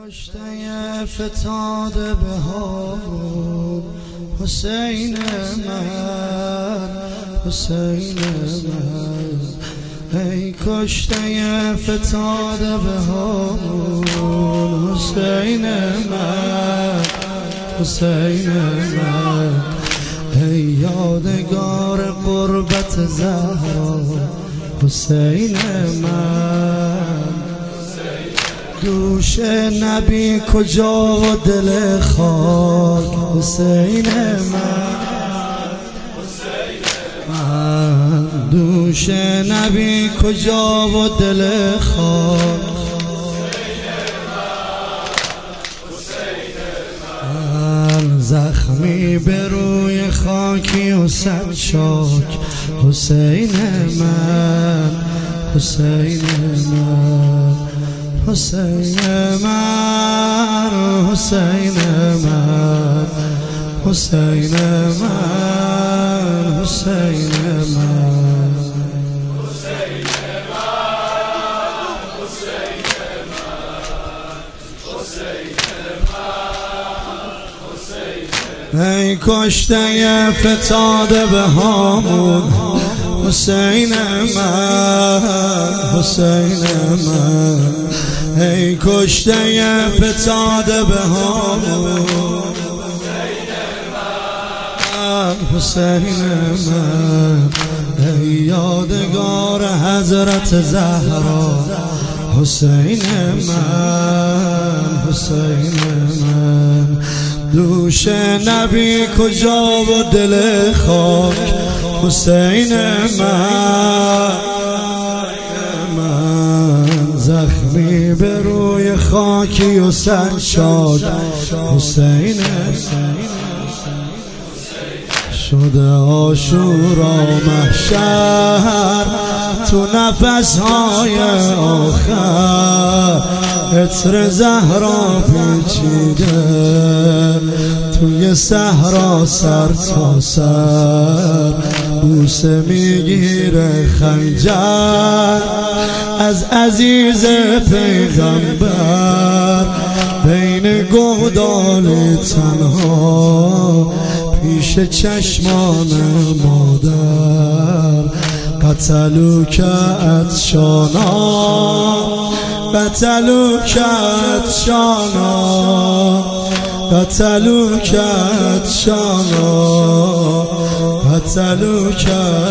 کشته فتاده به هامون حسین من، حسین من. ای کشته فتاده به هامون حسین من، حسین من. ای یادگار قربت زهرا حسین من. دوش نبی کجا و دل خاک حسین من. دوش نبی کجا و دل خاک من. زخمی به روی خاکی و صد شاک حسین من، حسین من. حسین من، حسین من، حسین من، حسین من. ای کشته فتاده به هامون حسین من، حسین من. ای کشته فتاده به هامون حسین من. ای یادگار حضرت زهرا حسین من، حسین من. دوش نبی کجا و دل خاک حسین من. زخمی به روی خاکی و صد شاک حسین شده عاشورا محشر تو نفسهای آخر. عطر زهرا پیچیده توی صحرا سر تا سر. بوسه میگیره خنجر از عزیز پیغمبر. بین گودال تنها پیش چشمان مادر. قتلوک عطشانا، قتلوک عطشانا، قتلوک عطشانا، قتلوک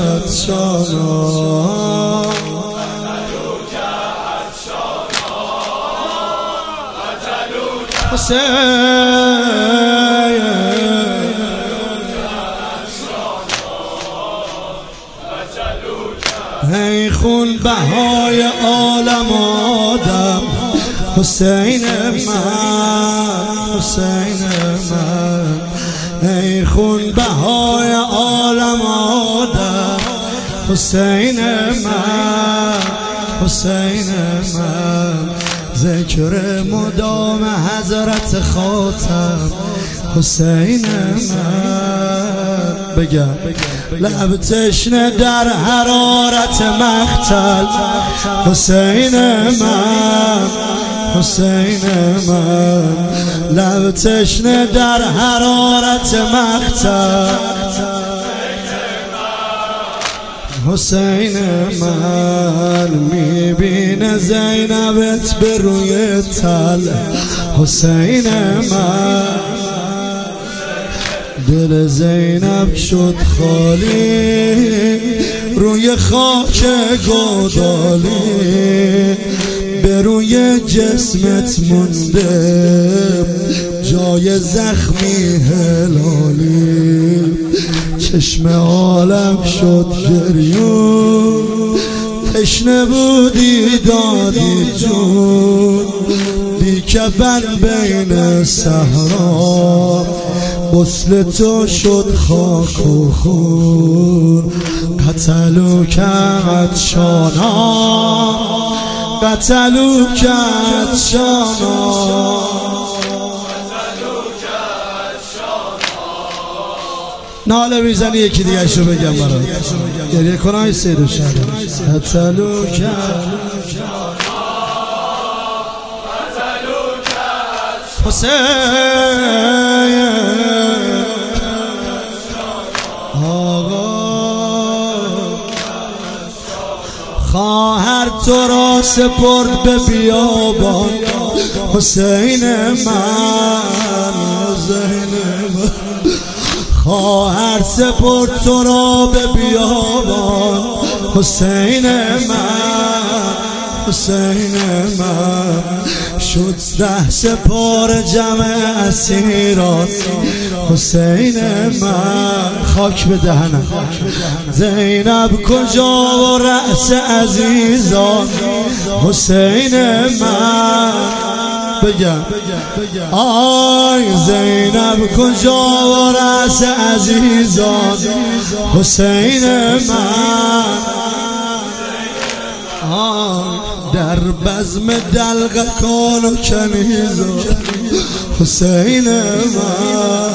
عطشانا. ای خون بهای عالم آدم حسین من، حسین من. ای خون بهای عالم آدم حسین من، حسین من. ذکر مدام حضرت خاتم حسین من. بگم لب تشنه در حرارت مقتل حسین من، حسین من. لب تشنه در حرارت مقتل حسین من. میبینه زینبت به روی تل حسین من. دل زینب شد خالی روی خاک گودالی. به روی جسمت مونده جای زخمی هلالی. چشم عالم شد گریون تشنه بودی دادی جون. بی کفن بین صحرا غسل تو شد خاک و خون. قتلوک عطشانا، قتلوک عطشانا. ناله میزنی یکی دیگه شو بگم برات گریه کنای سید و شهر قتلوک حسین آقا خواهر تو را سپرد به بیابان حسین من خواهر سپرد تو را به بیابان حسین من شد 10 سپار جمع اسیران حسین من خاک به دهنم زینب کجا و رأس عزیزان حسین من بگم آی زینب کجا و رأس عزیزان حسین من در بزم دلقکان و کنیزان حسین من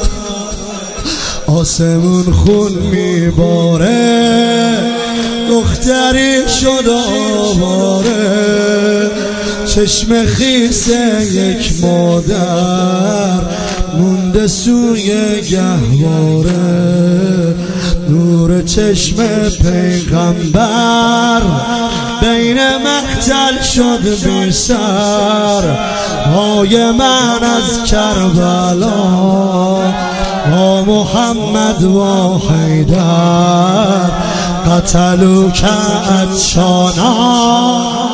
آسمون خون میباره دختری شد آواره چشم خیس یک مادر مونده سوی گهواره نور چشم پیغمبر بین مقتل شد بی سر پای من از کربلا با محمد و حیدر قتلوا عطشانا